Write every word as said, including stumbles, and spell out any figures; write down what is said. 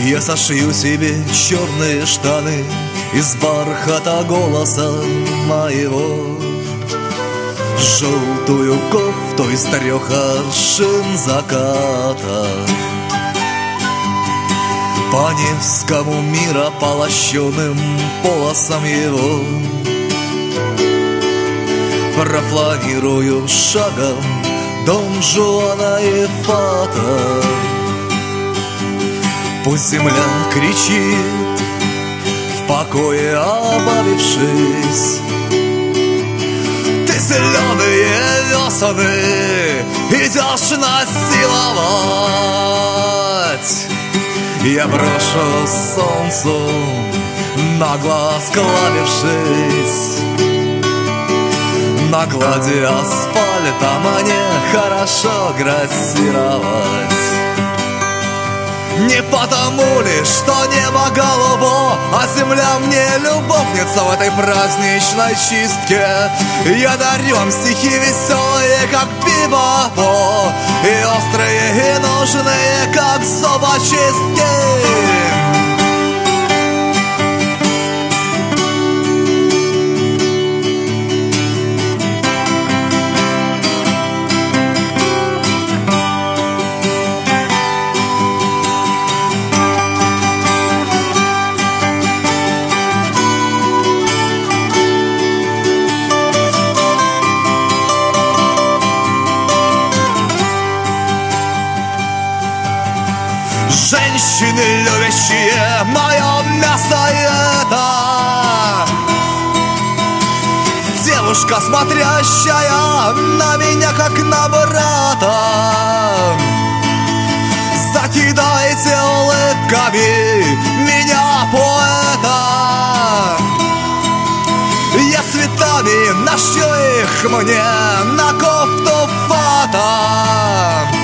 Я сошью себе черные штаны из бархата голоса моего, желтую кофту из трех аршин заката. По Невскому мирополощенным полосам его профланирую шагом Дон Жуана и Фата. Пусть земля кричит, в покое обавившись: ты зеленые весны идешь насиловать. Я брошу солнцу на глаз клавившись, на глади асфальта мне хорошо грассировать. Не потому ли, что небо голубо, а земля мне любовница в этой праздничной чистке. Я дарю вам стихи веселые, как бибопо, и острые, и нужные, как зубочистки. Женщины, любящие мое мясо, это девушка, смотрящая на меня, как на брата. Закидайте улыбками меня, поэта. Я цветами нашью их мне на кофту Фата.